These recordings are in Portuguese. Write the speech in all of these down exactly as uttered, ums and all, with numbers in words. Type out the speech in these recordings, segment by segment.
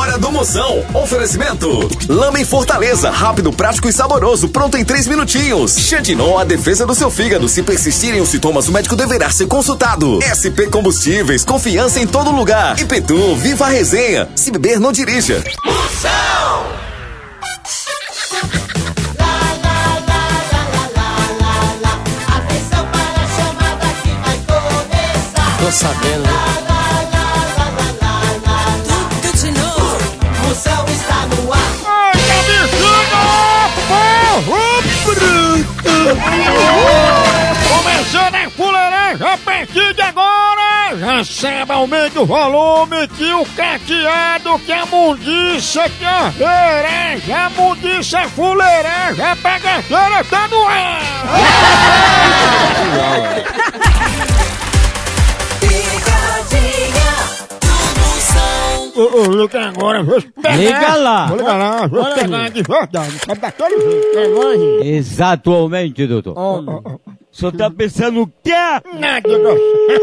Hora do Moção. Oferecimento. Lama em Fortaleza. Rápido, prático e saboroso. Pronto em três minutinhos. Xandinon, a defesa do seu fígado. Se persistirem os sintomas, o médico deverá ser consultado. S P Combustíveis. Confiança em todo lugar. E Petu, viva a resenha. Se beber, não dirija. Moção. Tô sabendo, né? Tudo de novo. Moção está no ar. Ai, começando a fuleiragem a partir de agora. Já sabe, aumente o volume que o caqueado, que a mundiça, que a fuleiragem, a mundiça, a fuleiragem, a bagaceira tá no ar. Ô, ô, liga agora, vou pegar. Liga lá. Vou ligar lá, vou Olha pegar aí. de verdade. Tá daquele jeito. Exatamente, doutor. Homem. O senhor tá pensando o quê? Nada, não.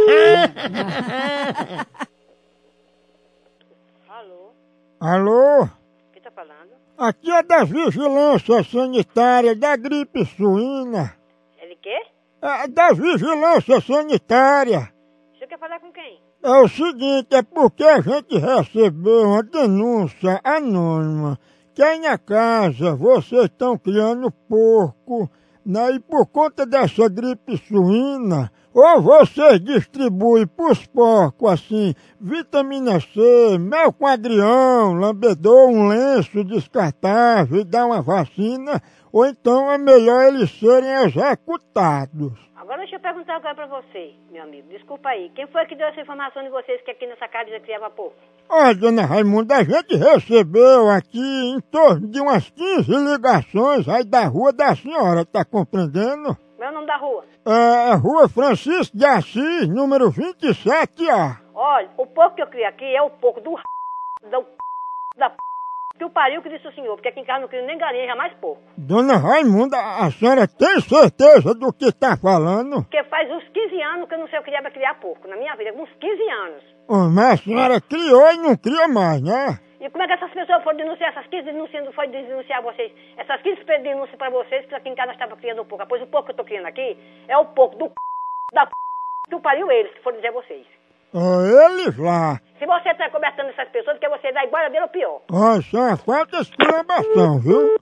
Alô? Alô? Quem tá falando? Aqui é da Vigilância Sanitária da gripe suína. É de quê? É da Vigilância Sanitária. O senhor quer falar com quem? É o seguinte, é porque a gente recebeu uma denúncia anônima que aí na casa vocês estão criando porco, né? E por conta dessa gripe suína, ou vocês distribuem pros porcos assim, vitamina C, mel com agrião, lambedor, um lenço descartável e dá uma vacina, ou então é melhor eles serem executados. Agora deixa eu perguntar agora pra você, meu amigo. Desculpa aí. Quem foi que deu essa informação de vocês que aqui nessa casa já criava porco? Olha, dona Raimunda, a gente recebeu aqui em torno de umas quinze ligações aí da rua da senhora, tá compreendendo? Qual é o nome da rua? É, Rua Francisco de Assis, número vinte e sete A. Olha, o porco que eu crio aqui é o porco do r... da p... da p... que o pariu que disse o senhor, porque aqui em casa não crio nem galinha, jamais porco. Dona Raimunda, a senhora tem certeza do que tá falando? Porque faz uns quinze anos que eu não sei o que é criar porco, na minha vida, uns quinze anos. Oh, mas a senhora criou e não cria mais, né? E como é que essas pessoas foram denunciar, essas quinze denúncias foi denunciar vocês, essas quinze denúncias pra vocês, que aqui em casa estava criando porco. Pois o porco que eu tô criando aqui é o porco do p... da p... que o pariu eles, que foram dizer vocês. Oh, eles lá. Se você tá cobertando essas pessoas, porque você dá igual a dele ou pior. Oh, isso é uma falta de esclambação, viu?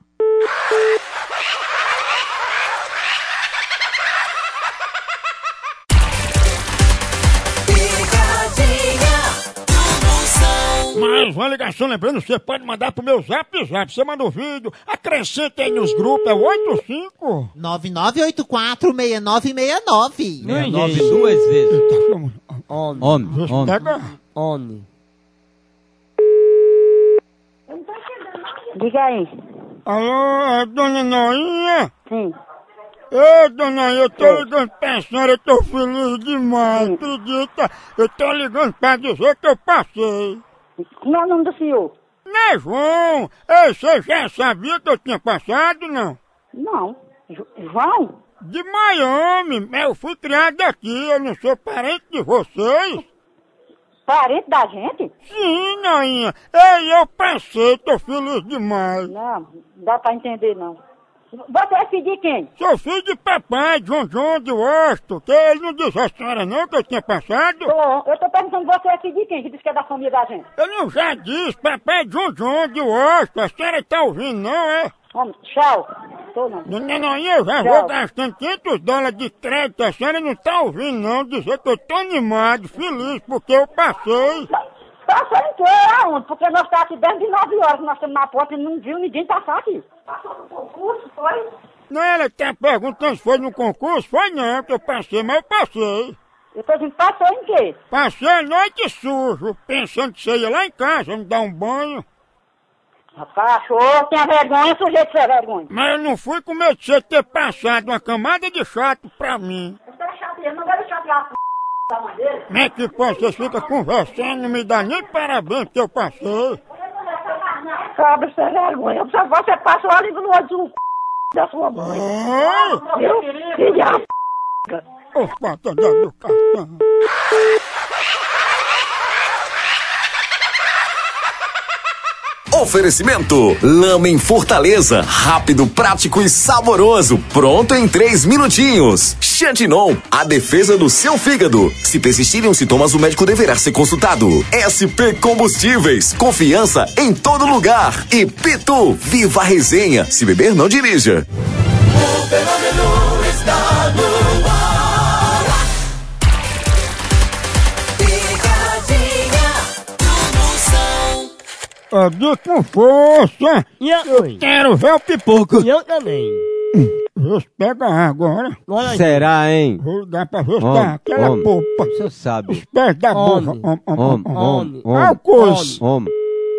Mais uma ligação, lembrando, você pode mandar pro meu zap zap. Você manda o vídeo, acrescenta aí nos grupos, é oito cinco nove nove oito quatro seis nove seis nove. Nove duas vezes. Tá chamando. Homem, homem, Você homem. pega. Homem. Diga aí. Alô, é dona Noinha? Sim. Ei, dona Noinha, eu tô ligando pra senhora, eu tô feliz demais, acredita? Eu tô ligando pra dizer que eu passei. Como é o nome do senhor? Não é João? Ei, você já sabia que eu tinha passado, não? Não. Jo- João? De Miami, eu fui criado aqui, eu não sou parente de vocês. Parente da gente? Sim, Noinha. Ei, eu passei, tô feliz demais. Não, não dá pra entender não. Você é filho de quem? Sou filho de papai, John John de Washington, que ele não disse a senhora não que eu tinha passado? Tô, eu tô perguntando, você é filho de quem? Que diz que é da família da gente. Eu não já disse, papai John John de Washington, a senhora tá ouvindo não, é? Homem, tchau. Tô não. Dona Noinha, eu já Tchau. vou gastando quinhentos dólares de crédito, a senhora não tá ouvindo não, dizer que eu tô animado, feliz, porque eu passei. Passou em que? Aonde? Porque nós estamos aqui desde nove horas, nós estamos na porta e não viu ninguém passar aqui. Passou no concurso, foi? Não, ela tá perguntando se foi no concurso, foi não, que eu passei, mas eu passei. Eu tô dizendo, passou em quê? Passei a noite sujo, pensando que você ia lá em casa me dar um banho. Cachorro, tenha vergonha, sujeito sem vergonha. Mas eu não fui com medo de você ter passado uma camada de chato pra mim. Você é chato, eu não quero chatear a p... da mãe dele. Como é que pode? Você fica conversando, não me dá nem parabéns que eu passei. Cabra sem vergonha. Se você passou ali no olho do c... da sua mãe. Ai! Viu? Filha da p... Ô, falta de educação. Oferecimento Lama em Fortaleza, rápido, prático e saboroso, pronto em três minutinhos. Xantinon, a defesa do seu fígado. Se persistirem os sintomas, o médico deverá ser consultado. S P Combustíveis, confiança em todo lugar. E Pitu, viva a resenha. Se beber, não dirija. O fenômeno está no ar. Picadinha do Moção. É de com força. E eu, Eu quero ver o pipoco. eu também. Vê se pega agora. Olha aí. Será, hein? Vou dar pra ver se Homem, tá aquela homem. polpa. Você sabe. Os pés da boca. Homem. Om, om, om, Homem, om. homem, Ah, o homem, coice. homem.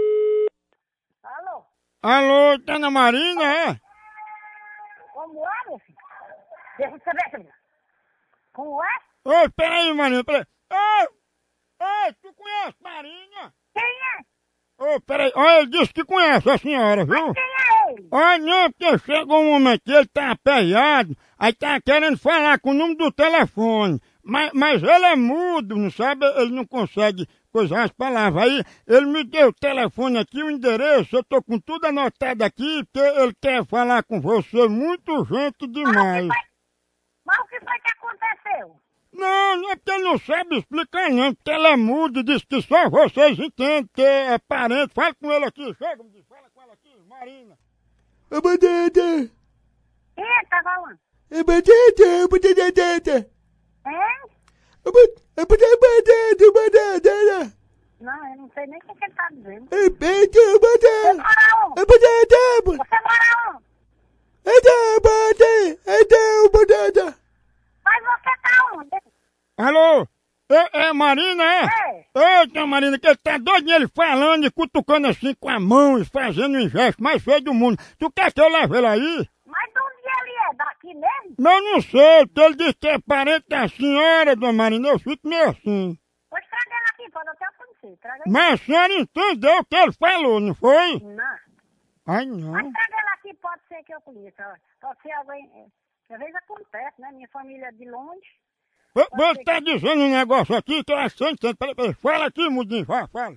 Alô? Alô, tá na Marina, é? Como é, meu filho? Deixa eu saber, filho. Como é? Ô, peraí, Marina, peraí. Ô, ô, tu conhece Marina? Quem é? Ô, peraí, olha, ele disse que conhece a senhora, viu? Quem é ele? Olha, não, porque chegou um momento que ele tá aperreado, aí tá querendo falar com o número do telefone. Mas, mas ele é mudo, não sabe? Ele não consegue coisar as palavras. Aí ele me deu o telefone aqui, o endereço, eu tô com tudo anotado aqui, porque ele quer falar com você muito urgente demais. Mas o que foi que aconteceu? Não, não é porque ele não sabe explicar não, porque ele é mudo, diz que só vocês entendem, que é parente. Fala com ele aqui, chega, me diz, fala com ela aqui, Marina. É batata, Quem é que tá falando? é batata, é batata. Hein? É batata, batata. Não, eu não sei nem o que que ele tá dizendo. É batata, Você batata. mora onde? É batata, Você mora onde? é batata, é batata. Mas você tá onde? Alô? É, é Marina, é? É. Eita, Marina, que ele tá doidinho, ele falando e cutucando assim com a mão e fazendo um gesto mais feio do mundo. Tu quer que eu leve ele aí? Mas de onde ele é? Daqui mesmo? Mas eu não sei, porque ele disse que é parente da senhora, dona Marina, eu fico meio assim. Pois traga ele aqui, pode até acontecer. Traga ele. Mas a senhora entendeu o que ele falou, não foi? Não. Ai, não. Mas traga ele aqui, pode ser que eu conheça. Pode ser alguém... é, Às vezes acontece, né? Minha família é de longe. Vo- Você tá dizendo um negócio aqui que eu acho que você entende. Peraí, peraí, fala aqui, mudinho, fala, fala.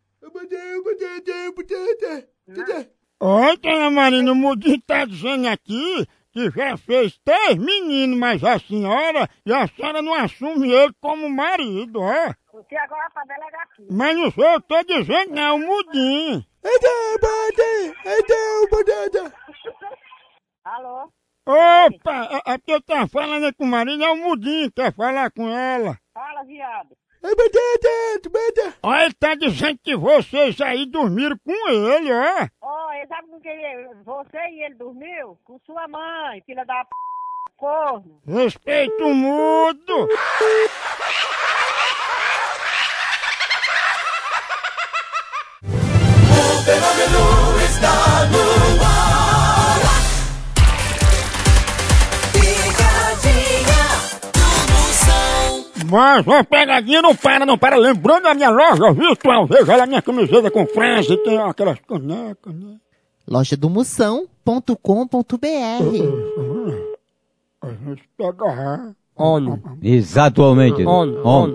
Olha, dona Marina, o mudinho tá dizendo aqui que já fez três meninos, mas a senhora, e a senhora não assume ele como marido, ó. Você agora pra delegacia. Mas não sou eu que tô dizendo, não, o mudinho. Alô? Opa, é, é porque eu tava falando aí com o Marina, é o mudinho, quer falar com ela. Fala, viado. Olha, ele tá dizendo que vocês aí dormiram com ele, ó. Ó, ele sabe com quem ele... Você e ele dormiu? Com sua mãe, filha da p... corno. Respeito o mudo. O fenômeno está no ar. Picadinha do Moção. Mas uma pegadinha não para, não para. Lembrando a minha loja virtual, veja lá minha camiseta com frase, tem aquelas canecas, né? loja do moção ponto com ponto br. A gente pega... Homem. Exatamente. Homem. Homem. Homem.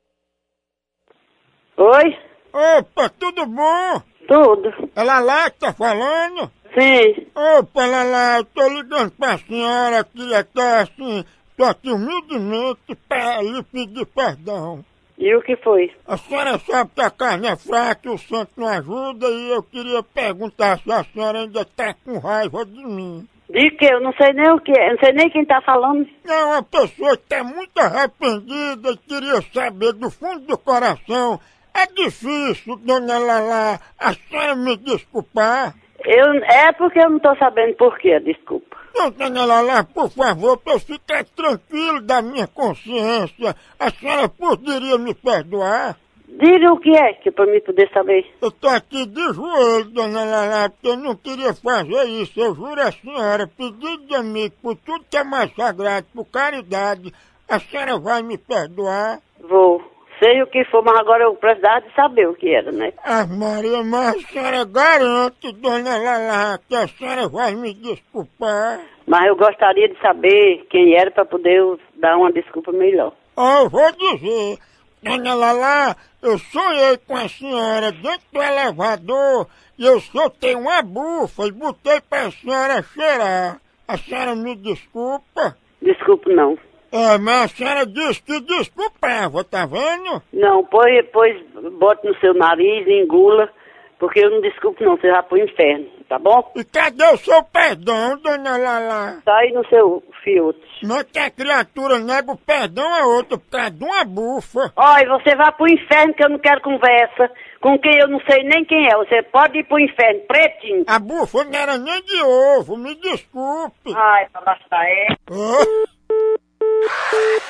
Oi? Opa, tudo bom? Tudo. É Lalá que tá falando? Sim. Opa, Lalá, eu tô ligando pra senhora aqui, até assim, só que humildemente pra lhe pedir perdão. E o que foi? A senhora sabe que a carne é fraca e o santo não ajuda e eu queria perguntar se a senhora ainda tá com raiva de mim. De que? Eu não sei nem o que é. Eu não sei nem quem tá falando. É uma pessoa que tá muito arrependida e queria saber do fundo do coração. É difícil, dona Lalá, a senhora me desculpar. Eu, é porque eu não tô sabendo por quê, desculpa. Não, dona Lalá, por favor, pra eu ficar tranquilo da minha consciência, a senhora poderia me perdoar? Diga o que é, que pra mim poder saber. Eu tô aqui de joelho, dona Lalá, porque eu não queria fazer isso. Eu juro a senhora, pedido de amigo, por tudo que é mais sagrado, por caridade, a senhora vai me perdoar? Vou. Sei o que for, mas agora eu precisava de saber o que era, né? Ah, Maria, mas a senhora garante, dona Lalá, que a senhora vai me desculpar? Mas eu gostaria de saber quem era pra poder eu dar uma desculpa melhor. Ah, eu vou dizer. Dona Lala, eu sonhei com a senhora dentro do elevador e eu soltei uma bufa e botei pra senhora cheirar. A senhora me desculpa? Desculpe, não. É, mas a senhora disse que desculpava, tá vendo? Não, põe, depois bote no seu nariz e engula, porque eu não desculpo não, você vai pro inferno, tá bom? E cadê o seu perdão, Dona Lala? Tá aí no seu fiote. Não é que a criatura nega o perdão a outra por causa de uma bufa. Olha, você vai pro inferno que eu não quero conversa com quem eu não sei nem quem é. Você pode ir pro inferno, pretinho. A bufa não era nem de ovo, me desculpe. Ai, pra bastar é. Oh.